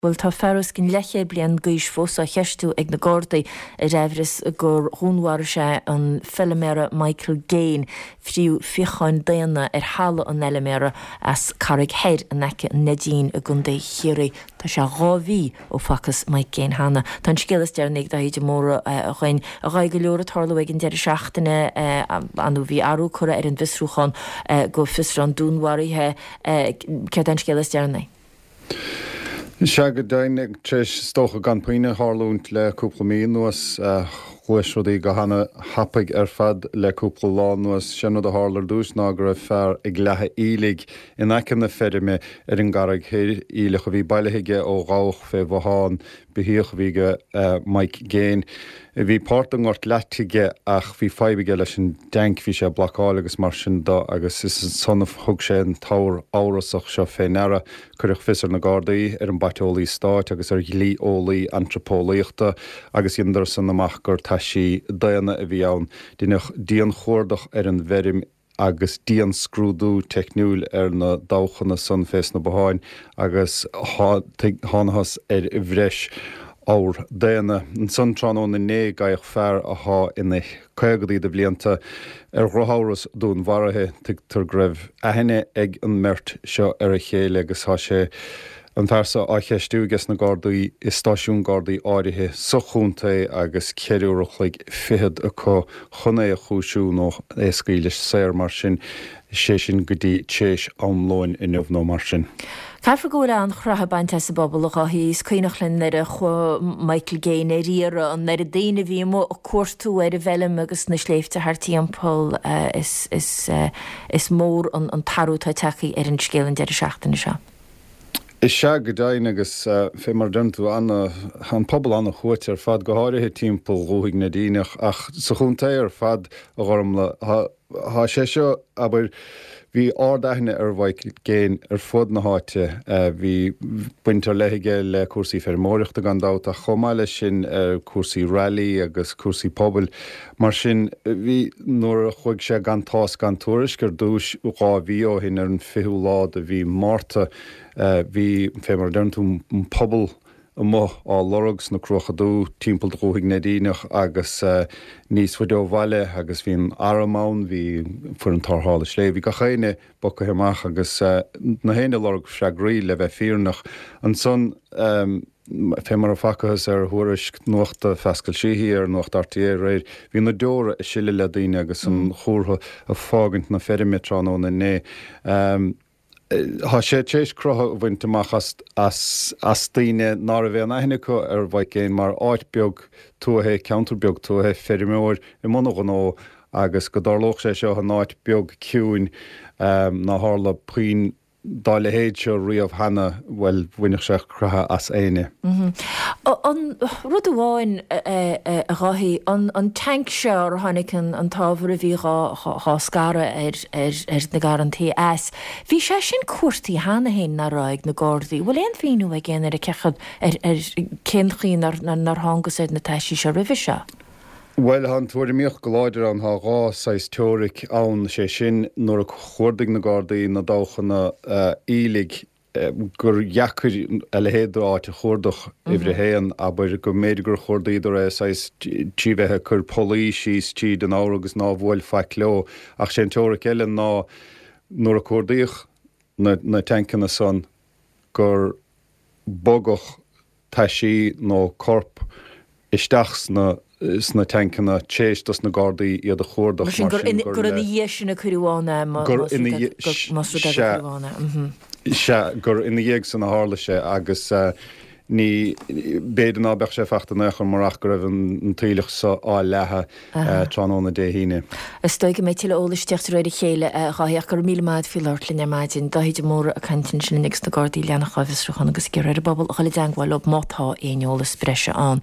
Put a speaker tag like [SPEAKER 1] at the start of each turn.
[SPEAKER 1] Bhfuil tá fearras cin leiche blian gaiis fós a cheistú ag na Gardaí a raibhris gur dhúnmhar sé an filmera Michael Gain friú fiocháin daana hala an eilemera as Carrig Head an neice Nadine a gundé chiaí tá sé ráhí ó facas Mike Gain hana. Tá scélas dearnig da idir móra a chuin a gaig go leor tarla ag an deir seachtaine anú bhí arú chura an visrúchan go fisra an dúnmharithe ce an scélas dearnig.
[SPEAKER 2] Se go dainnig tris stocha gan puoine hálúnt le cúpla mí nuas chuisrodí go hana hapaig fad le cúpla lá nuas sinna a hálar dús ná gur fear ag lethe ílig in aice na ferime an garag ílech a bhí bailithe ó gách fé bháin behíoch bhíige Mike Gain. Bhí páirtan ort letige ach bhí feibige leis an denk bhí sé blacáil agus mar sin dá agus is sonnah thug sé an táir árasach seo féinara chuireach fisar na Gardaí an baiteolaí stáit agus lí ólaí antropólaíochta agus iondar san amach gur tá sí daana a bhí ann díon chóirdach an bherim agus díon scrúdú techniúil na dáchanna san fés na Baháin agus tháinas bhreis áur déana an suntránón na né gaich fear athá ina chuagaí de blianta rotháras dún mharathe tar greibh aithne ag an mert seo a chéile agus há sé an fearsa á cheistúgus na Gardaí is stáisiún Gardaí áirithe sochúnta agus ceúach le fihead a chuné a chúisiú nó écílis séir mar sin sé sin go dtí téis amlóin in nó mar sin.
[SPEAKER 1] Caifra góra an chratha bainte sa bobbal a hís cuinachlinn ar a chu Michael Gain riara an ar a daine bhí mó a cuairtú ar a bhelim agus na sléifte hartíí an pol is mór an tarú tá techaí ar an scélan de seachtainna seo.
[SPEAKER 2] Is se go dain agus fé mar dentú an pobl anna chuit ar fad go háirithe timppel roiigh na díineach ach sa chunta ar fad a gharm le há sé seo aber hí ádaithne ar Michael Gain ar fud na háite hí buintear leithige le cuasaí fermóireachta gan dát a chomáile sin cuasaí rally agus cuasaí pobl mar sin hí nuair a chuig sé gan tás gan tuairis gur dúis gá bhí ó hin ar an fiú lád a bhí máta hí fé mar dentú pobl mo á lorgus na crochadú timppel roiigh na díineach agus níos fudó bhaile agus bhíon aramán hí fu an tarthála slé. Bhí go chéine bocha heach agus na héine lorg seagraí le bheith fíornach an son fé mar a facachas ar thuairis nuachta fescail síhíí ar nuacht artíir réir. Bhí na deora a siile le daine agus an chóirtha a fágant na ferimetránó na né. Tá sé tééis crotha bhainteach as daine ná a bheith aithne chu ar bhaid céin mar áitbeag tuathe counterbeag tuathe ferimóir i mna gó agus go darlóch sé seo an áit beag ciúin ná hála puoin dáile héad seo riamh hana bhfuil bhainneach sé crutha as éine.
[SPEAKER 1] An rud amháin a ghaithí an tank seo ar tháinig an tábhar a bhí há scara ar na garantí as. Bhí sé sin cuairtaí hana héin na ráig na Gardaí. Bhfuil éon fiú a ggéan ar a cechad ar céimchaín nar thágus na teisí se rih seo?
[SPEAKER 2] Well han tuair míoch go láidir an há rá sais teoric ann sé sin nuair a chuirdig na Gardaí na dáchanna ílig gur jaachir a lehéadrá áte chuirdach ihre héan aber go méidir gur chuirdaíidir sais tíbhethe chur polí síos tíad an ára agus ná bhfuil feic leo ach sé teoric eile ná nuair a chuirdaíoch na tancanna san gur bogach taisí nó corp isteach sna tancanna tééis dos na Gardaí iad a chuirdach mar sin
[SPEAKER 1] gur ina dhé sinna chuúhána
[SPEAKER 2] gur ina dhéag san na hála sé agus ní béidir ná beach sé fechtta nechar marach go raibh an tíilech sa á lethe tránóna dé híine.
[SPEAKER 1] Is stoige mé tiile ólaisteach réidir chéile gaíach gur mílemáid fi leirlinn maidin dahidir mór a cantin sin nig na Gardaí leanana chavisrúchan agus gur ar bobbal a chaile deanghil op mátá éolalas breise an.